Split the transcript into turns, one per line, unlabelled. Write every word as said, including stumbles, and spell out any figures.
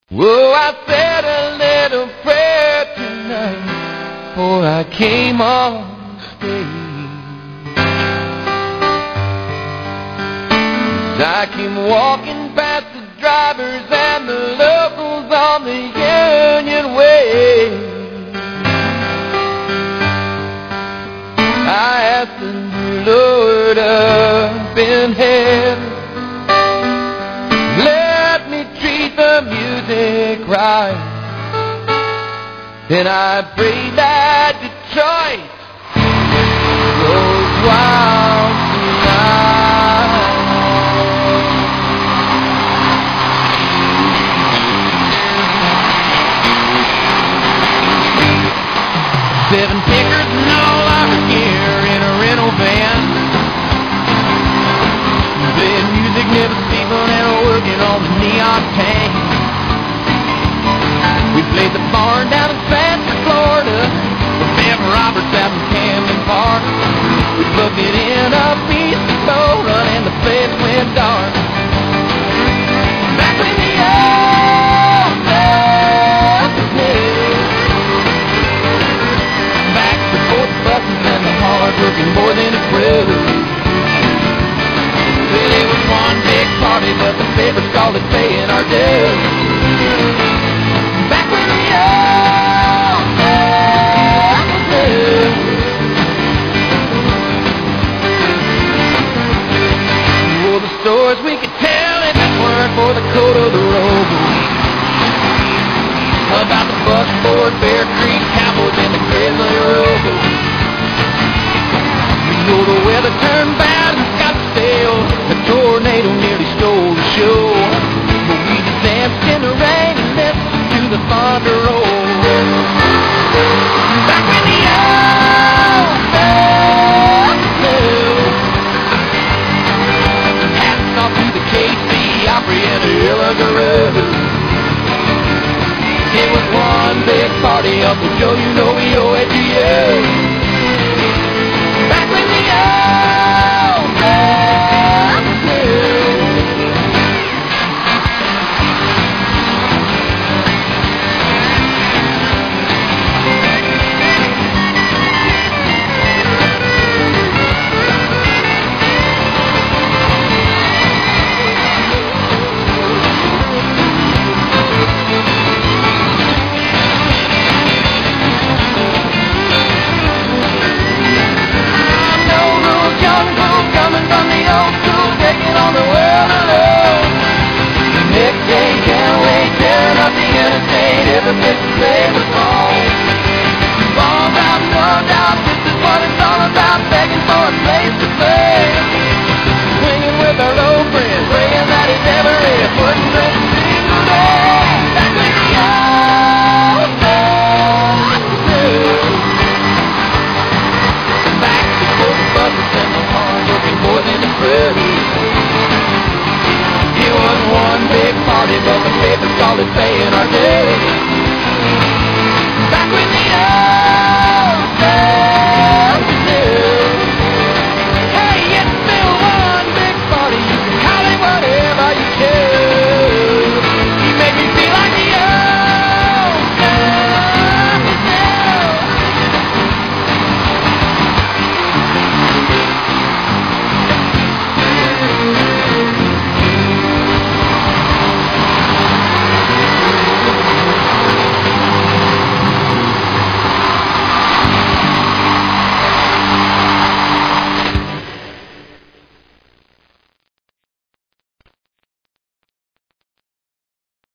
Oh, I said a little prayer tonight before I came on stage. As I came walking past the drivers and the locals on the Union Way, I asked the dear Lord up in heaven, let me treat the music right. Then I prayed that Detroit goes wild tonight. Seven pickers and all our gear in a rental van, playing music, never sleeping and working on the neon tank. We played the barn down in Sanford, Florida, with Bev Roberts out in Camden Park. We plugged it in a piece of Bull Run and the place went dark. Back when the old stuff was new, back before the buses and the hard-working boys in the crew. Well, it was one big party, but the papers called it paying our dues. Back when the old stuff was new. Oh, the stories we could tell if it weren't for the code of the road, about the buckboard, Bear Creek Cowboys and the Grizzly Road. You know the weather turned bad and got stale, a tornado nearly stole the show, but we just danced in the rain and listened to the thunder roll. Back when the old stuff was new. Hats off to the K C Opry and the Illa-Garoo. It was one big party, Uncle Joe, you know we owe it to you.